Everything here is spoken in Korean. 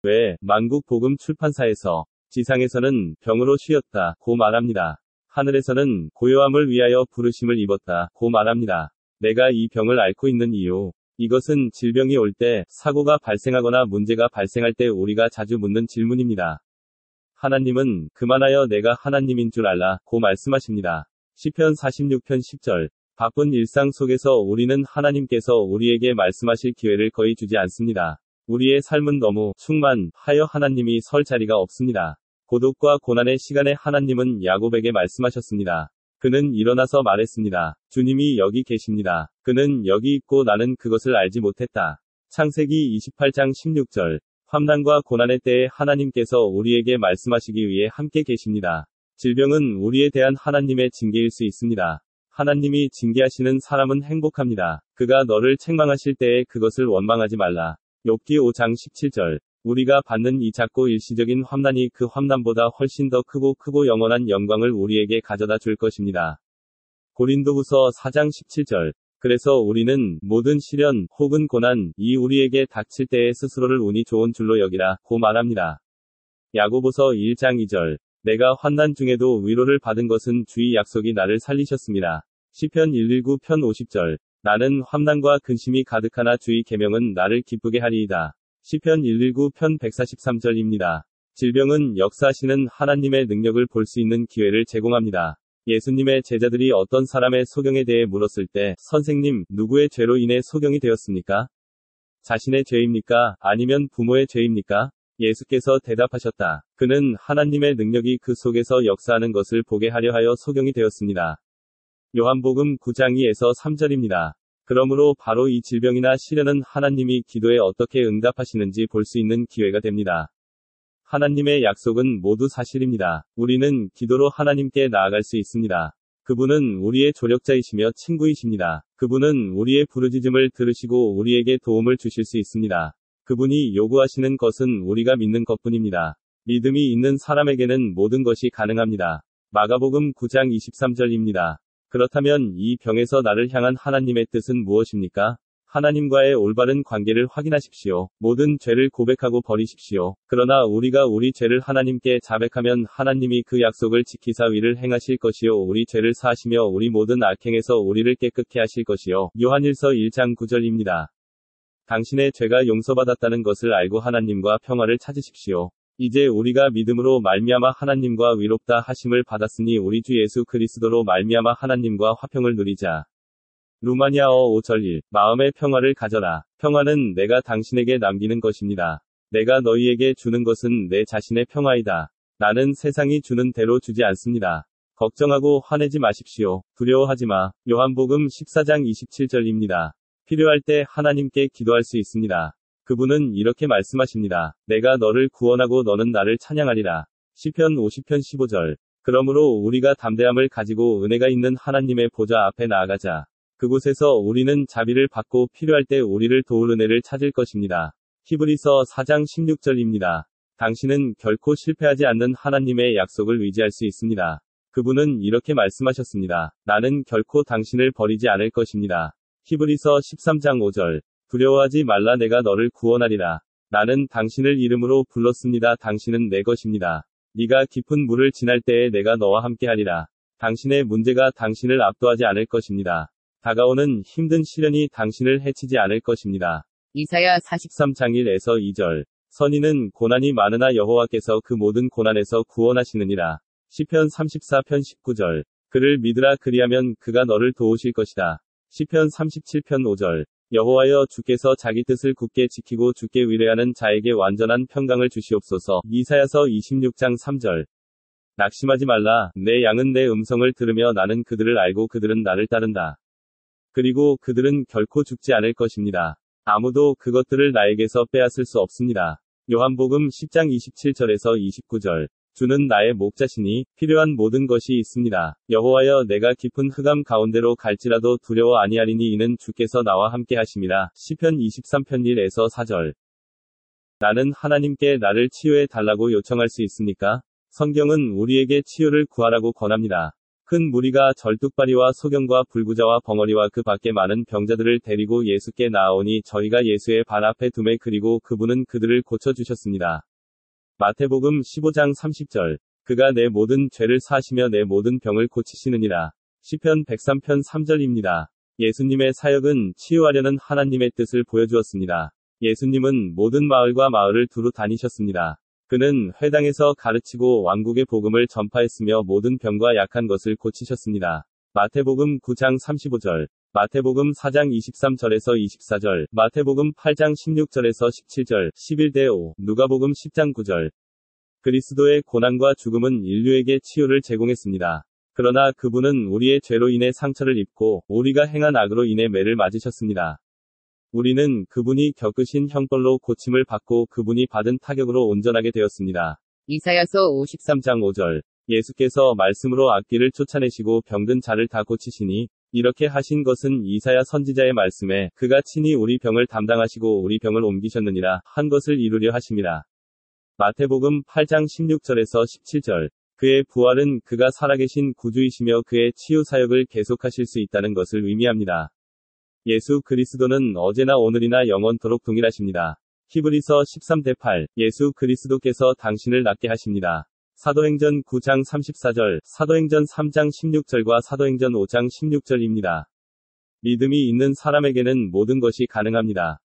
외 만국복음 출판사에서 지상에서는 병으로 쉬었다 고 말합니다. 하늘에서는 고요함을 위하여 부르심을 입었다 고 말합니다. 내가 이 병을 앓고 있는 이유. 이것은 질병이 올 때, 사고가 발생하거나 문제가 발생할 때 우리가 자주 묻는 질문입니다. 하나님은 그만하여 내가 하나님인 줄 알라 고 말씀하십니다. 시편 46편 10절. 바쁜 일상 속에서 우리는 하나님께서 우리에게 말씀하실 기회를 거의 주지 않습니다. 우리의 삶은 너무 충만하여 하나님이 설 자리가 없습니다. 고독과 고난의 시간에 하나님은 야곱에게 말씀하셨습니다. 그는 일어나서 말했습니다. 주님이 여기 계십니다. 그는 여기 있고 나는 그것을 알지 못했다. 창세기 28장 16절. 환난과 고난의 때에 하나님께서 우리에게 말씀하시기 위해 함께 계십니다. 질병은 우리에 대한 하나님의 징계일 수 있습니다. 하나님이 징계하시는 사람은 행복합니다. 그가 너를 책망하실 때에 그것을 원망하지 말라. 욥기 5장 17절. 우리가 받는 이 작고 일시적인 환난이 그 환난보다 훨씬 더 크고 영원한 영광을 우리에게 가져다 줄 것입니다. 고린도후서 4장 17절. 그래서 우리는 모든 시련 혹은 고난이 우리에게 닥칠 때에 스스로를 운이 좋은 줄로 여기라 고 말합니다. 야고보서 1장 2절. 내가 환난 중에도 위로를 받은 것은 주의 약속이 나를 살리셨습니다. 시편 119편 50절. 나는 환난과 근심이 가득하나 주의 계명은 나를 기쁘게 하리이다. 시편 119편 143절입니다. 질병은 역사하시는 하나님의 능력을 볼 수 있는 기회를 제공합니다. 예수님의 제자들이 어떤 사람의 소경에 대해 물었을 때, 선생님, 누구의 죄로 인해 소경이 되었습니까? 자신의 죄입니까? 아니면 부모의 죄입니까? 예수께서 대답하셨다. 그는 하나님의 능력이 그 속에서 역사하는 것을 보게 하려 하여 소경이 되었습니다. 요한복음 9장 2에서 3절입니다. 그러므로 바로 이 질병이나 시련은 하나님이 기도에 어떻게 응답하시는지 볼 수 있는 기회가 됩니다. 하나님의 약속은 모두 사실입니다. 우리는 기도로 하나님께 나아갈 수 있습니다. 그분은 우리의 조력자이시며 친구이십니다. 그분은 우리의 부르짖음을 들으시고 우리에게 도움을 주실 수 있습니다. 그분이 요구하시는 것은 우리가 믿는 것뿐입니다. 믿음이 있는 사람에게는 모든 것이 가능합니다. 마가복음 9장 23절입니다. 그렇다면 이 병에서 나를 향한 하나님의 뜻은 무엇입니까? 하나님과의 올바른 관계를 확인하십시오. 모든 죄를 고백하고 버리십시오. 그러나 우리가 우리 죄를 하나님께 자백하면 하나님이 그 약속을 지키사 위를 행하실 것이요 우리 죄를 사하시며 우리 모든 악행에서 우리를 깨끗게 하실 것이요. 요한일서 1장 9절입니다. 당신의 죄가 용서받았다는 것을 알고 하나님과 평화를 찾으십시오. 이제 우리가 믿음으로 말미암아 하나님과 위롭다 하심을 받았으니 우리 주 예수 그리스도로 말미암아 하나님과 화평을 누리자. 루마니아어 5절 1. 마음의 평화를 가져라. 평화는 내가 당신에게 남기는 것입니다. 내가 너희에게 주는 것은 내 자신의 평화이다. 나는 세상이 주는 대로 주지 않습니다. 걱정하고 화내지 마십시오. 두려워하지 마. 요한복음 14장 27절입니다. 필요할 때 하나님께 기도할 수 있습니다. 그분은 이렇게 말씀하십니다. 내가 너를 구원하고 너는 나를 찬양하리라. 시편 50편 15절. 그러므로 우리가 담대함을 가지고 은혜가 있는 하나님의 보좌 앞에 나아가자. 그곳에서 우리는 자비를 받고 필요할 때 우리를 도울 은혜를 찾을 것입니다. 히브리서 4장 16절입니다. 당신은 결코 실패하지 않는 하나님의 약속을 의지할 수 있습니다. 그분은 이렇게 말씀하셨습니다. 나는 결코 당신을 버리지 않을 것입니다. 히브리서 13장 5절. 두려워하지 말라 내가 너를 구원하리라. 나는 당신을 이름으로 불렀습니다. 당신은 내 것입니다. 네가 깊은 물을 지날 때에 내가 너와 함께하리라. 당신의 문제가 당신을 압도하지 않을 것입니다. 다가오는 힘든 시련이 당신을 해치지 않을 것입니다. 이사야 43장 1에서 2절. 선인은 고난이 많으나 여호와께서 그 모든 고난에서 구원하시느니라. 시편 34편 19절. 그를 믿으라 그리하면 그가 너를 도우실 것이다. 시편 37편 5절. 여호와여 주께서 자기 뜻을 굳게 지키고 주께 의뢰하는 자에게 완전한 평강을 주시옵소서. 이사야서 26장 3절. 낙심하지 말라. 내 양은 내 음성을 들으며 나는 그들을 알고 그들은 나를 따른다. 그리고 그들은 결코 죽지 않을 것입니다. 아무도 그것들을 나에게서 빼앗을 수 없습니다. 요한복음 10장 27절에서 29절. 주는 나의 목자시니 필요한 모든 것이 있습니다. 여호와여 내가 깊은 흑암 가운데로 갈지라도 두려워 아니하리니 이는 주께서 나와 함께 하심이라. 시편 23편 1에서 4절. 나는 하나님께 나를 치유해 달라고 요청할 수 있습니까? 성경은 우리에게 치유를 구하라고 권합니다. 큰 무리가 절뚝발이와 소경과 불구자와 벙어리와 그 밖에 많은 병자들을 데리고 예수께 나아오니 저희가 예수의 발 앞에 두매 그리고 그분은 그들을 고쳐주셨습니다. 마태복음 15장 30절. 그가 내 모든 죄를 사하시며 내 모든 병을 고치시느니라. 시편 103편 3절입니다. 예수님의 사역은 치유하려는 하나님의 뜻을 보여주었습니다. 예수님은 모든 마을과 마을을 두루 다니셨습니다. 그는 회당에서 가르치고 왕국의 복음을 전파했으며 모든 병과 약한 것을 고치셨습니다. 마태복음 9장 35절, 마태복음 4장 23절에서 24절, 마태복음 8장 16절에서 17절, 11대5, 누가복음 10장 9절. 그리스도의 고난과 죽음은 인류에게 치유를 제공했습니다. 그러나 그분은 우리의 죄로 인해 상처를 입고 우리가 행한 악으로 인해 매를 맞으셨습니다. 우리는 그분이 겪으신 형벌로 고침을 받고 그분이 받은 타격으로 온전하게 되었습니다. 이사야서 13장 5절. 예수께서 말씀으로 악귀를 쫓아내시고 병든 자를 다 고치시니 이렇게 하신 것은 이사야 선지자의 말씀에 그가 친히 우리 병을 담당하시고 우리 병을 옮기셨느니라 한 것을 이루려 하심이라. 마태복음 8장 16절에서 17절. 그의 부활은 그가 살아계신 구주이시며 그의 치유 사역을 계속하실 수 있다는 것을 의미합니다. 예수 그리스도는 어제나 오늘이나 영원토록 동일하십니다. 히브리서 13대8. 예수 그리스도께서 당신을 낫게 하십니다. 사도행전 9장 34절, 사도행전 3장 16절과 사도행전 5장 16절입니다. 믿음이 있는 사람에게는 모든 것이 가능합니다.